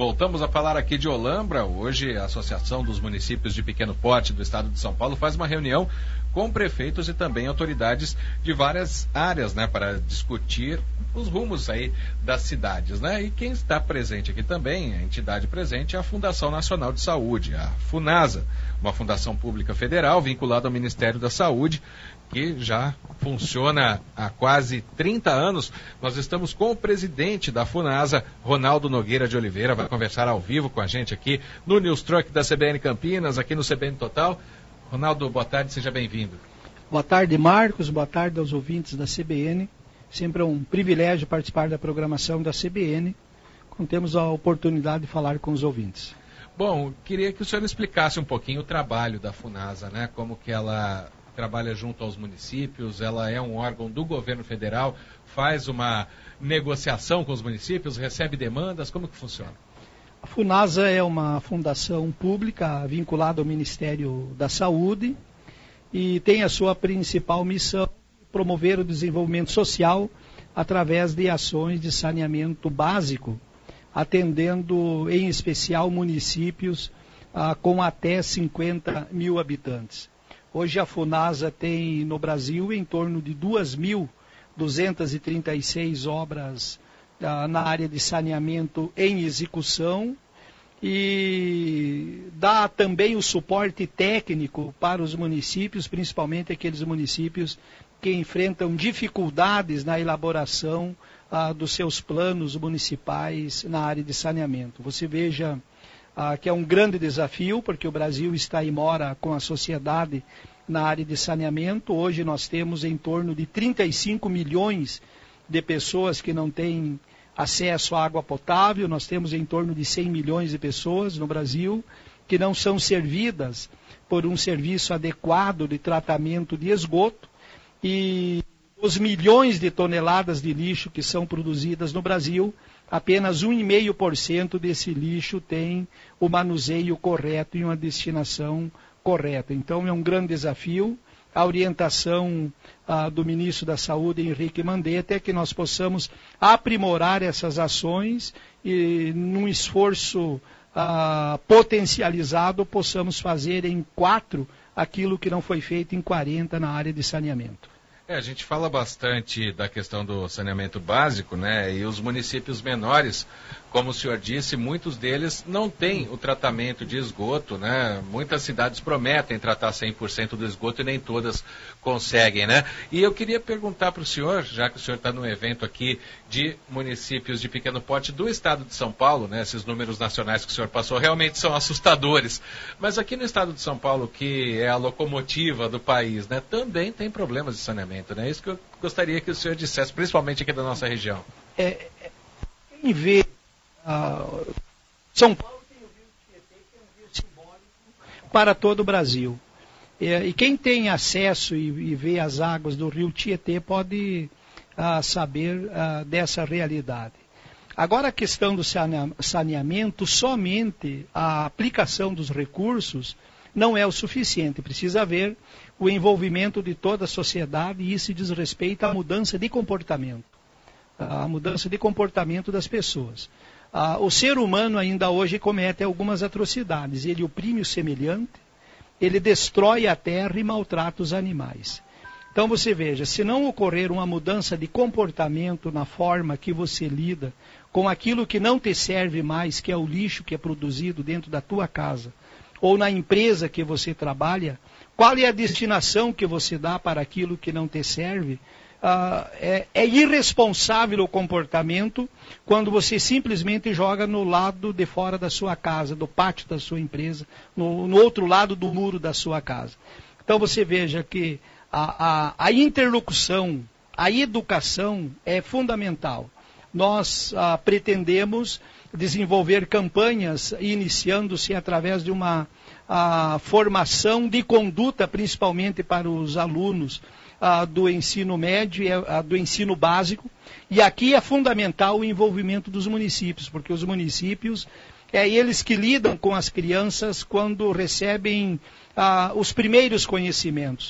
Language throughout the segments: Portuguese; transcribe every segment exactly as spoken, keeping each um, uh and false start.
Voltamos a falar aqui de Olambra. Hoje a Associação dos Municípios de Pequeno Porte do Estado de São Paulo faz uma reunião com prefeitos e também autoridades de várias áreas, né, para discutir os rumos aí das cidades, né? E quem está presente aqui também, a entidade presente, é a Fundação Nacional de Saúde, a FUNASA, uma fundação pública federal vinculada ao Ministério da Saúde, que já funciona há quase trinta anos. Nós estamos com o presidente da FUNASA, Ronaldo Nogueira de Oliveira, vai conversar ao vivo com a gente aqui no News Truck da C B N Campinas, aqui no C B N Total. Ronaldo, boa tarde, seja bem-vindo. Boa tarde, Marcos, boa tarde aos ouvintes da C B N. Sempre é um privilégio participar da programação da C B N, quando temos a oportunidade de falar com os ouvintes. Bom, queria que o senhor explicasse um pouquinho o trabalho da FUNASA, né? Como que ela trabalha junto aos municípios, ela é um órgão do governo federal, faz uma negociação com os municípios, recebe demandas, como que funciona? A FUNASA é uma fundação pública vinculada ao Ministério da Saúde e tem a sua principal missão promover o desenvolvimento social através de ações de saneamento básico, atendendo em especial municípios ah, com até cinquenta mil habitantes. Hoje a FUNASA tem no Brasil em torno de duas mil duzentas e trinta e seis obras ah, na área de saneamento em execução e dá também o suporte técnico para os municípios, principalmente aqueles municípios que enfrentam dificuldades na elaboração ah, dos seus planos municipais na área de saneamento. Você veja ah, que é um grande desafio, porque o Brasil está e mora com a sociedade na área de saneamento. Hoje nós temos em torno de trinta e cinco milhões de pessoas que não têm acesso à água potável, nós temos em torno de cem milhões de pessoas no Brasil que não são servidas por um serviço adequado de tratamento de esgoto, e os milhões de toneladas de lixo que são produzidas no Brasil, apenas um vírgula cinco por cento desse lixo tem o manuseio correto e uma destinação correta. Então é um grande desafio. A orientação ah, do ministro da Saúde, Henrique Mandetta, é que nós possamos aprimorar essas ações e, num esforço ah, potencializado, possamos fazer em quatro aquilo que não foi feito em quarenta na área de saneamento. É, a gente fala bastante da questão do saneamento básico, né? E os municípios menores, como o senhor disse, muitos deles não têm o tratamento de esgoto, né? Muitas cidades prometem tratar cem por cento do esgoto e nem todas conseguem, né? E eu queria perguntar para o senhor, já que o senhor está num evento aqui de municípios de pequeno porte do estado de São Paulo, né? Esses números nacionais que o senhor passou realmente são assustadores. Mas aqui no estado de São Paulo, que é a locomotiva do país, né? Também tem problemas de saneamento, né? Isso que eu gostaria que o senhor dissesse, principalmente aqui da nossa região. É, quem vê Uh, São Paulo tem o rio Tietê, que é um rio simbólico para todo o Brasil. E, e quem tem acesso e, e vê as águas do rio Tietê pode uh, saber uh, dessa realidade. Agora a questão do saneamento, somente a aplicação dos recursos não é o suficiente. Precisa haver o envolvimento de toda a sociedade, e isso diz respeito à mudança de comportamento. A mudança de comportamento das pessoas. Ah, o ser humano ainda hoje comete algumas atrocidades. Ele oprime o semelhante, ele destrói a terra e maltrata os animais. Então você veja, se não ocorrer uma mudança de comportamento na forma que você lida com aquilo que não te serve mais, que é o lixo que é produzido dentro da tua casa, ou na empresa que você trabalha, qual é a destinação que você dá para aquilo que não te serve? Uh, é, é irresponsável o comportamento quando você simplesmente joga no lado de fora da sua casa, do pátio da sua empresa, no, no outro lado do muro da sua casa. Então você veja que a, a, a interlocução, a educação é fundamental. Nós uh, pretendemos desenvolver campanhas, iniciando-se através de uma uh, formação de conduta, principalmente para os alunos, Uh, do ensino médio e uh, do ensino básico, e aqui é fundamental o envolvimento dos municípios, porque os municípios, é eles que lidam com as crianças quando recebem uh, os primeiros conhecimentos.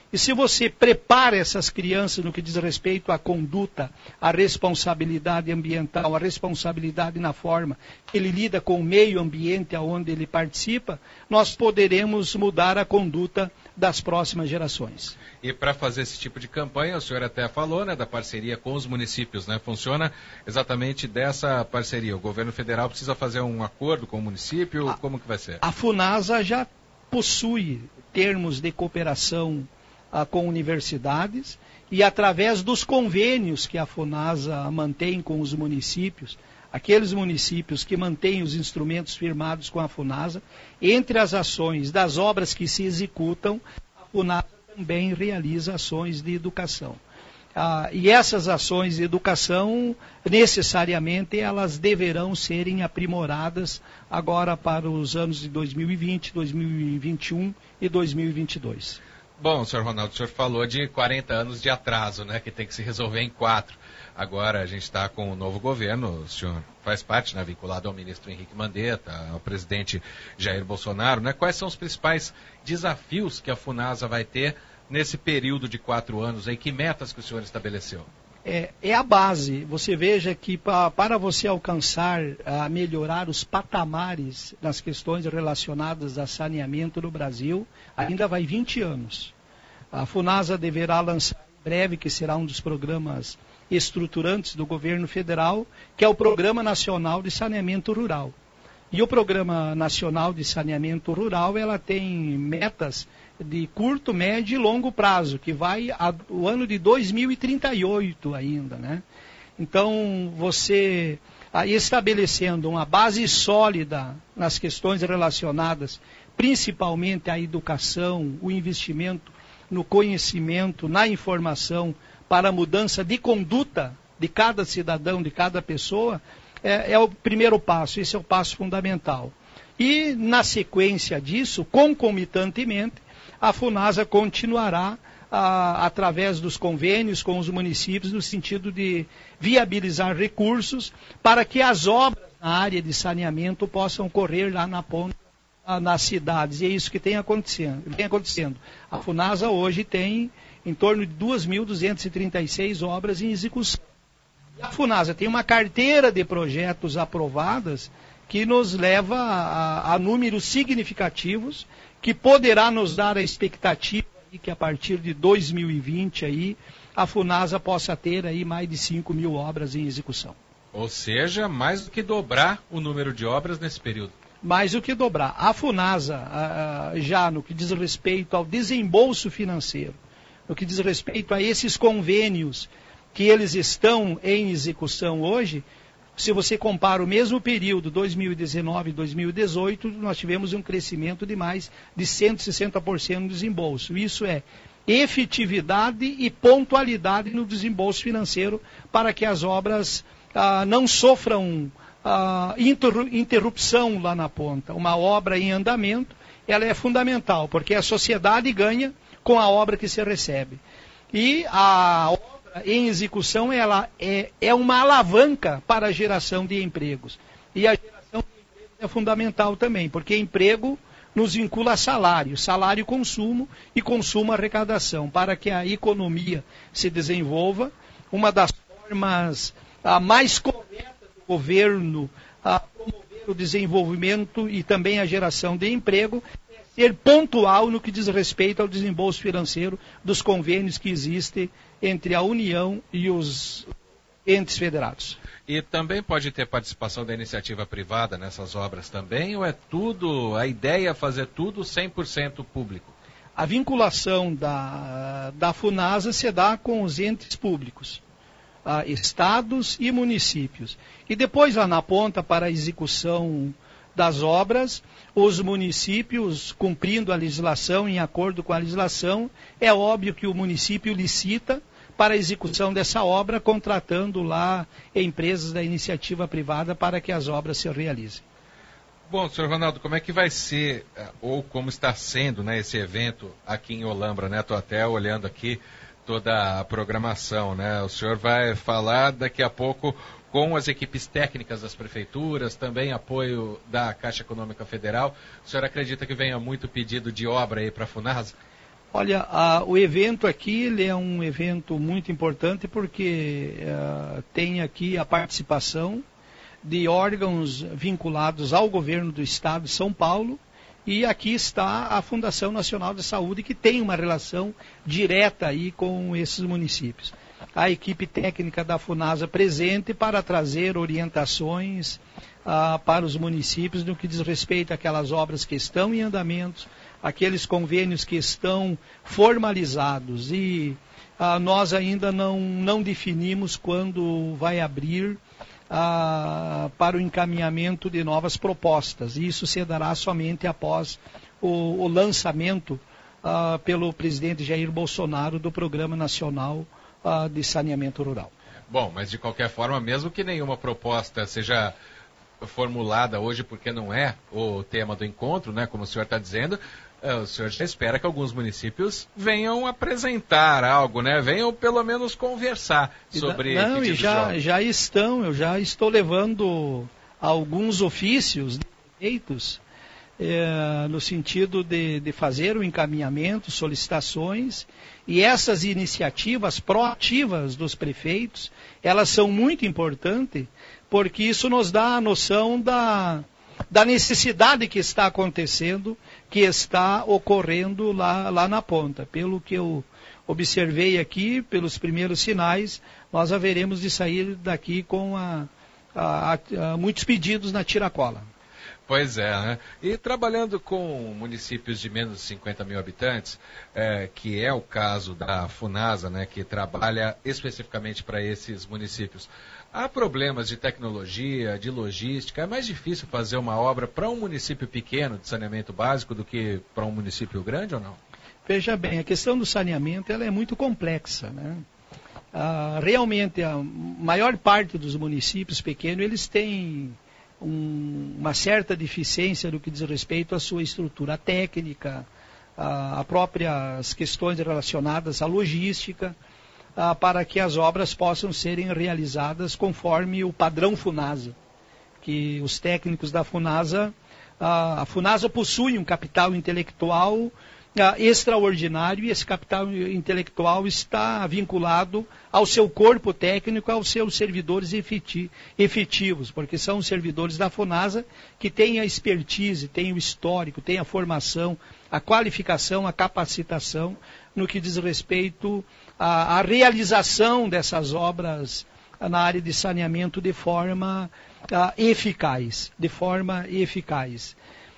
E se você prepara essas crianças no que diz respeito à conduta, à responsabilidade ambiental, à responsabilidade na forma que ele lida com o meio ambiente onde ele participa, nós poderemos mudar a conduta das próximas gerações. E para fazer esse tipo de campanha, o senhor até falou, né, da parceria com os municípios, né? Funciona exatamente dessa parceria. O governo federal precisa fazer um acordo com o município? A, como que vai ser? A FUNASA já possui termos de cooperação ah, com universidades e através dos convênios que a FUNASA mantém com os municípios, aqueles municípios que mantêm os instrumentos firmados com a FUNASA, entre as ações das obras que se executam, a FUNASA também realiza ações de educação. Ah, e essas ações de educação, necessariamente, elas deverão serem aprimoradas agora para os anos de dois mil e vinte, dois mil e vinte e um e dois mil e vinte e dois. Bom, senhor Ronaldo, o senhor falou de quarenta anos de atraso, né, que tem que se resolver em quatro. Agora a gente está com o novo governo, o senhor faz parte, né, vinculado ao ministro Henrique Mandetta, ao presidente Jair Bolsonaro, né? Quais são os principais desafios que a FUNASA vai ter nesse período de quatro anos aí? Que metas que o senhor estabeleceu? É, é a base. Você veja que pa, para você alcançar, a melhorar os patamares nas questões relacionadas a saneamento no Brasil, ainda vai vinte anos. A FUNASA deverá lançar em breve, que será um dos programas estruturantes do governo federal, que é o Programa Nacional de Saneamento Rural. E o Programa Nacional de Saneamento Rural, ela tem metas de curto, médio e longo prazo, que vai ao ano de dois mil e trinta e oito ainda, né? Então, você aí estabelecendo uma base sólida nas questões relacionadas, principalmente à educação, o investimento no conhecimento, na informação, para a mudança de conduta de cada cidadão, de cada pessoa, é, é o primeiro passo, esse é o passo fundamental. E, na sequência disso, concomitantemente, a FUNASA continuará, a, através dos convênios com os municípios, no sentido de viabilizar recursos para que as obras na área de saneamento possam correr lá na ponta, a, nas cidades. E é isso que tem acontecendo. Tem acontecendo. A FUNASA hoje tem em torno de duas mil duzentas e trinta e seis obras em execução. E a FUNASA tem uma carteira de projetos aprovadas que nos leva a, a números significativos, que poderá nos dar a expectativa de que a partir de dois mil e vinte aí, a FUNASA possa ter aí mais de cinco mil obras em execução. Ou seja, mais do que dobrar o número de obras nesse período. Mais do que dobrar. A FUNASA, a, a, já no que diz respeito ao desembolso financeiro, no que diz respeito a esses convênios que eles estão em execução hoje, se você compara o mesmo período, dois mil e dezenove e dois mil e dezoito, nós tivemos um crescimento de mais de cento e sessenta por cento no desembolso. Isso é efetividade e pontualidade no desembolso financeiro para que as obras ah, não sofram ah, interrupção lá na ponta. Uma obra em andamento, ela é fundamental, porque a sociedade ganha com a obra que se recebe. E a obra em execução, ela é, é uma alavanca para a geração de empregos. E a geração de empregos é fundamental também, porque emprego nos vincula a salário, salário consumo e consumo arrecadação. Para que a economia se desenvolva, uma das formas a mais corretas do governo a promover o desenvolvimento e também a geração de emprego ser pontual no que diz respeito ao desembolso financeiro dos convênios que existem entre a União e os entes federados. E também pode ter participação da iniciativa privada nessas obras também, ou é tudo, a ideia é fazer tudo cem por cento público? A vinculação da, da FUNASA se dá com os entes públicos, ah, estados e municípios. E depois lá na ponta, para a execução das obras, os municípios, cumprindo a legislação, em acordo com a legislação, é óbvio que o município licita para a execução dessa obra, contratando lá empresas da iniciativa privada para que as obras se realizem. Bom, senhor Ronaldo, como é que vai ser, ou como está sendo, né, esse evento aqui em Olambra, né? Estou até olhando aqui toda a programação, né? O senhor vai falar daqui a pouco com as equipes técnicas das prefeituras, também apoio da Caixa Econômica Federal. O senhor acredita que venha muito pedido de obra aí para a FUNASA? Olha, a, o evento aqui ele é um evento muito importante porque uh, tem aqui a participação de órgãos vinculados ao governo do estado de São Paulo, e aqui está a Fundação Nacional de Saúde, que tem uma relação direta aí com esses municípios. A equipe técnica da FUNASA presente para trazer orientações uh, para os municípios no que diz respeito àquelas obras que estão em andamento, aqueles convênios que estão formalizados, e uh, nós ainda não, não definimos quando vai abrir uh, para o encaminhamento de novas propostas. Isso se dará somente após o, o lançamento uh, pelo presidente Jair Bolsonaro do Programa Nacional uh, de Saneamento Rural. Bom, mas de qualquer forma, mesmo que nenhuma proposta seja formulada hoje, porque não é o tema do encontro, né, como o senhor está dizendo, o senhor já espera que alguns municípios venham apresentar algo, né? Venham pelo menos conversar sobre... Não, e já, já estão, eu já estou levando alguns ofícios feitos é, no sentido de, de fazer o encaminhamento, solicitações, e essas iniciativas proativas dos prefeitos, elas são muito importantes, porque isso nos dá a noção da... da necessidade que está acontecendo, que está ocorrendo lá, lá na ponta. Pelo que eu observei aqui, pelos primeiros sinais, nós haveremos de sair daqui com a, a, a, a muitos pedidos na tiracola. Pois é, né? E trabalhando com municípios de menos de cinquenta mil habitantes, é, que é o caso da FUNASA, né, que trabalha especificamente para esses municípios, há problemas de tecnologia, de logística? É mais difícil fazer uma obra para um município pequeno de saneamento básico do que para um município grande ou não? Veja bem, a questão do saneamento ela é muito complexa, né? Ah, realmente, a maior parte dos municípios pequenos, eles têm um, uma certa deficiência no que diz respeito à sua estrutura técnica, a, a próprias questões relacionadas à logística, Ah, para que as obras possam serem realizadas conforme o padrão FUNASA, que os técnicos da FUNASA, ah, a FUNASA possui um capital intelectual ah, extraordinário, e esse capital intelectual está vinculado ao seu corpo técnico, aos seus servidores efeti- efetivos, porque são os servidores da FUNASA que têm a expertise, têm o histórico, têm a formação, a qualificação, a capacitação no que diz respeito à, à realização dessas obras na área de saneamento de forma uh, eficaz, de forma eficaz.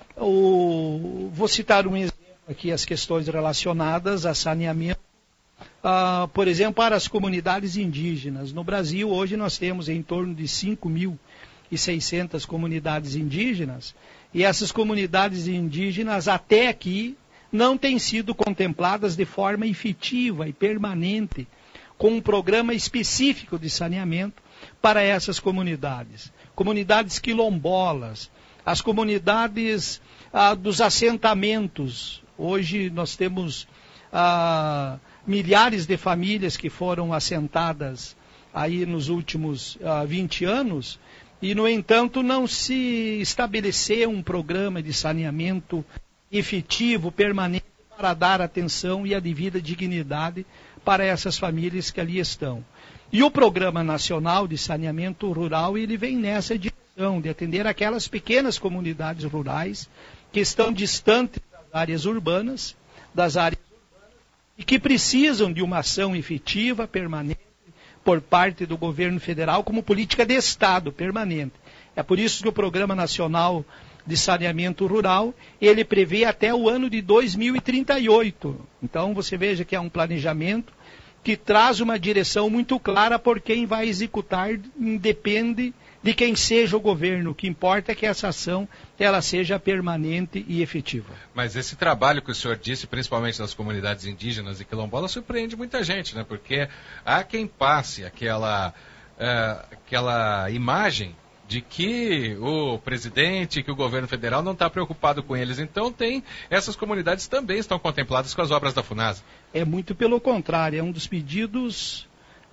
O, vou citar um exemplo aqui, as questões relacionadas a saneamento, uh, por exemplo, para as comunidades indígenas. No Brasil, hoje nós temos em torno de cinco mil e seiscentas comunidades indígenas, e essas comunidades indígenas até aqui não têm sido contempladas de forma efetiva e permanente com um programa específico de saneamento para essas comunidades. Comunidades quilombolas, as comunidades ah, dos assentamentos. Hoje nós temos ah, milhares de famílias que foram assentadas aí nos últimos ah, vinte anos, e, no entanto, não se estabeleceu um programa de saneamento efetivo, permanente, para dar atenção e a devida dignidade para essas famílias que ali estão. E o Programa Nacional de Saneamento Rural, ele vem nessa direção de atender aquelas pequenas comunidades rurais que estão distantes das áreas urbanas, das áreas urbanas, e que precisam de uma ação efetiva, permanente, por parte do governo federal, como política de Estado permanente. É por isso que o Programa Nacional de Saneamento Rural, ele prevê até o ano de dois mil e trinta e oito. Então, você veja que é um planejamento que traz uma direção muito clara por quem vai executar, independe de quem seja o governo. O que importa é que essa ação ela seja permanente e efetiva. Mas esse trabalho que o senhor disse, principalmente das comunidades indígenas e quilombolas, surpreende muita gente, né? Porque há quem passe aquela, uh, aquela imagem de que o presidente, que o governo federal não está preocupado com eles. Então, tem essas comunidades também estão contempladas com as obras da FUNASA. É muito pelo contrário, é um dos pedidos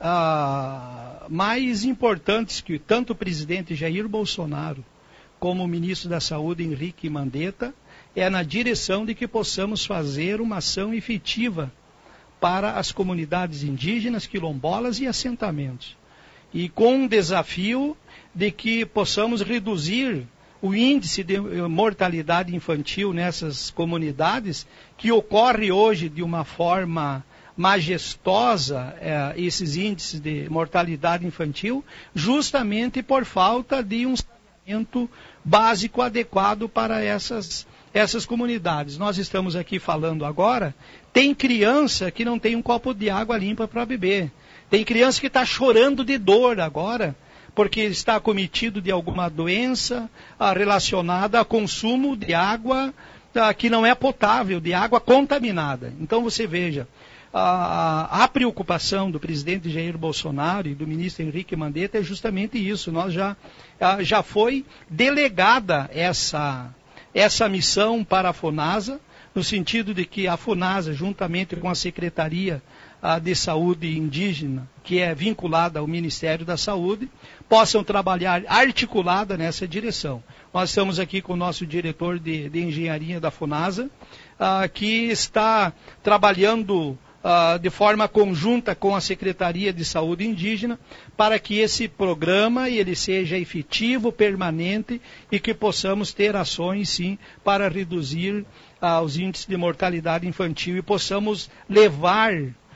ah, mais importantes que tanto o presidente Jair Bolsonaro como o ministro da Saúde, Henrique Mandetta, é na direção de que possamos fazer uma ação efetiva para as comunidades indígenas, quilombolas e assentamentos. E com um desafio de que possamos reduzir o índice de mortalidade infantil nessas comunidades, que ocorre hoje de uma forma majestosa, eh, esses índices de mortalidade infantil, justamente por falta de um saneamento básico adequado para essas, essas comunidades. Nós estamos aqui falando agora, tem criança que não tem um copo de água limpa para beber. Tem criança que está chorando de dor agora, porque está acometido de alguma doença ah, relacionada ao consumo de água ah, que não é potável, de água contaminada. Então você veja, a, a preocupação do presidente Jair Bolsonaro e do ministro Henrique Mandetta é justamente isso. Nós já, ah, já foi delegada essa, essa missão para a FUNASA, no sentido de que a FUNASA, juntamente com a Secretaria de Saúde Indígena, que é vinculada ao Ministério da Saúde, possam trabalhar articulada nessa direção. Nós estamos aqui com o nosso diretor de, de engenharia da FUNASA, uh, que está trabalhando uh, de forma conjunta com a Secretaria de Saúde Indígena para que esse programa ele seja efetivo, permanente e que possamos ter ações, sim, para reduzir uh, os índices de mortalidade infantil e possamos levar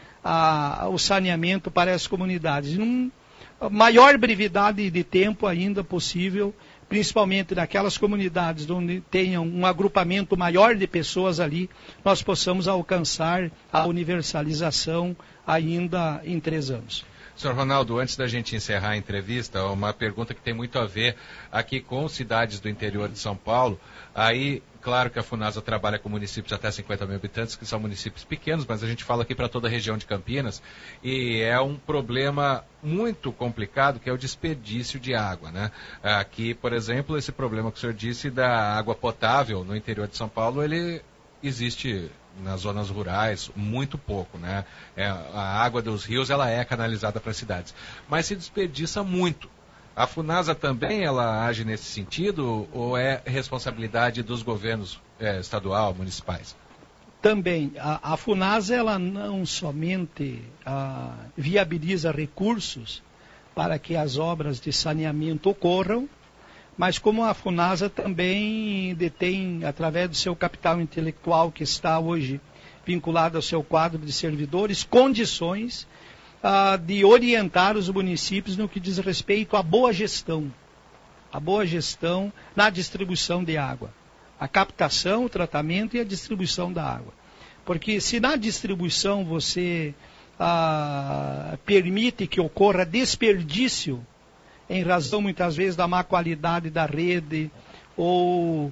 A, o saneamento para as comunidades, numa maior brevidade de tempo ainda possível, principalmente naquelas comunidades onde tenham um agrupamento maior de pessoas ali, nós possamos alcançar a universalização ainda em três anos. senhor Ronaldo, antes da gente encerrar a entrevista, uma pergunta que tem muito a ver aqui com cidades do interior de São Paulo. Aí, claro que a FUNASA trabalha com municípios até cinquenta mil habitantes, que são municípios pequenos, mas a gente fala aqui para toda a região de Campinas, e é um problema muito complicado, que é o desperdício de água, né? Aqui, por exemplo, esse problema que o senhor disse da água potável no interior de São Paulo, ele existe nas zonas rurais muito pouco, né? É, a água dos rios ela é canalizada para as cidades, mas se desperdiça muito. A FUNASA também ela age nesse sentido ou é responsabilidade dos governos é, estadual, municipais? Também. A, a FUNASA ela não somente a, viabiliza recursos para que as obras de saneamento ocorram, mas como a FUNASA também detém, através do seu capital intelectual que está hoje vinculado ao seu quadro de servidores, condições ah, de orientar os municípios no que diz respeito à boa gestão, a boa gestão na distribuição de água, a captação, o tratamento e a distribuição da água. Porque se na distribuição você ah, permite que ocorra desperdício, em razão muitas vezes da má qualidade da rede, ou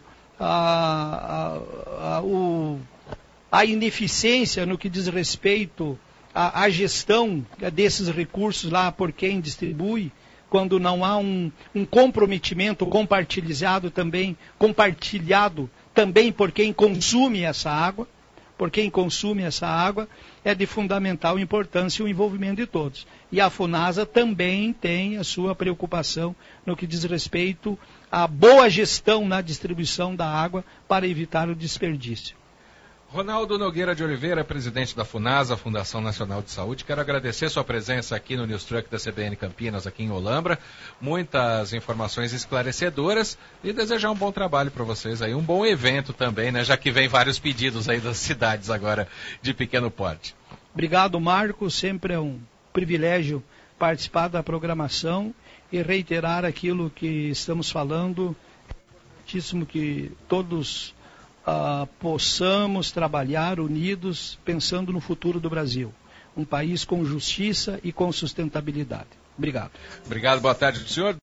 a, a, a, o, a ineficiência no que diz respeito à, à gestão desses recursos lá por quem distribui, quando não há um, um comprometimento compartilhado também, compartilhado também por quem consome essa água, por quem consome essa água, é de fundamental importância o envolvimento de todos. E a FUNASA também tem a sua preocupação no que diz respeito à boa gestão na distribuição da água para evitar o desperdício. Ronaldo Nogueira de Oliveira, presidente da FUNASA, Fundação Nacional de Saúde. Quero agradecer sua presença aqui no News Truck da C B N Campinas, aqui em Olambra. Muitas informações esclarecedoras e desejar um bom trabalho para vocês aí. Um bom evento também, né? Já que vem vários pedidos aí das cidades agora de pequeno porte. Obrigado, Marco. Sempre é um privilégio participar da programação e reiterar aquilo que estamos falando. É importantíssimo que todos Uh, possamos trabalhar unidos pensando no futuro do Brasil. Um país com justiça e com sustentabilidade. Obrigado. Obrigado, boa tarde, senhor.